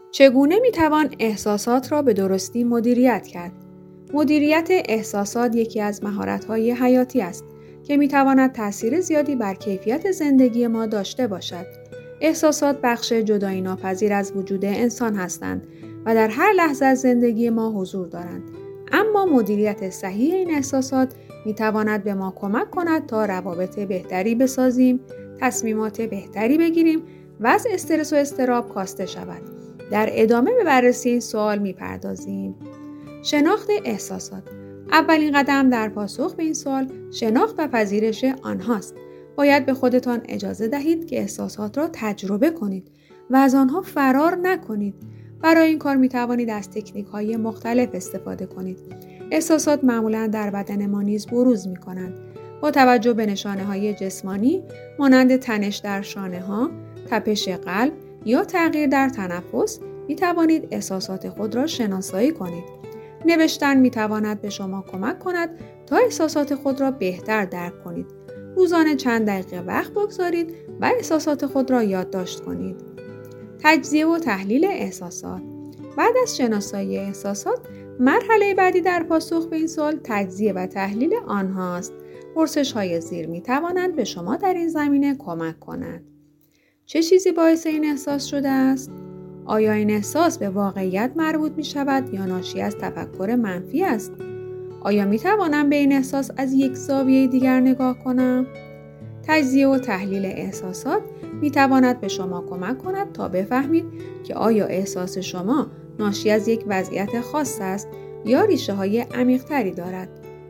چگونه میتوان احساسات را به درستی مدیریت کرد؟ مدیریت احساسات یکی از مهارت‌های حیاتی است که میتواند تأثیر زیادی بر کیفیت زندگی ما داشته باشد. احساسات بخش جدایی ناپذیر از وجود انسان هستند و در هر لحظه از زندگی ما حضور دارند. اما مدیریت صحیح این احساسات میتواند به ما کمک کند تا روابط بهتری بسازیم، تصمیمات بهتری بگیریم و از استرس و اضطراب کاسته شود. در ادامه به بررسی این سوال میپردازیم. شناخت احساسات. اولین قدم در پاسخ به این سوال شناخت و پذیرش آنهاست. باید به خودتان اجازه دهید که احساسات را تجربه کنید و از آنها فرار نکنید. برای این کار میتوانید از تکنیک‌های مختلف استفاده کنید. احساسات معمولاً در بدن ما نیز بروز می‌کنند. با توجه به نشانه‌های جسمانی مانند تنش در شانه‌ها، تپش قلب یا تغییر در تنفس می‌توانید احساسات خود را شناسایی کنید. نوشتن می‌تواند به شما کمک کند تا احساسات خود را بهتر درک کنید. روزانه چند دقیقه وقت بگذارید و احساسات خود را یادداشت کنید. تجزیه و تحلیل احساسات. بعد از شناسایی احساسات، مرحله بعدی در پاسخ به این سوال تجزیه و تحلیل آنهاست. پرسش‌های زیر می‌توانند به شما در این زمینه کمک کنند. چه چیزی باعث این احساس شده است؟ آیا این احساس به واقعیت مربوط می‌شود یا ناشی از تفکر منفی است؟ آیا می‌توانم به این احساس از یک زاویه دیگر نگاه کنم؟ تجزیه و تحلیل احساسات می‌تواند به شما کمک کند تا بفهمید که آیا احساس شما ناشی از یک وضعیت خاص است یا ریشه‌های عمیق‌تری دارد.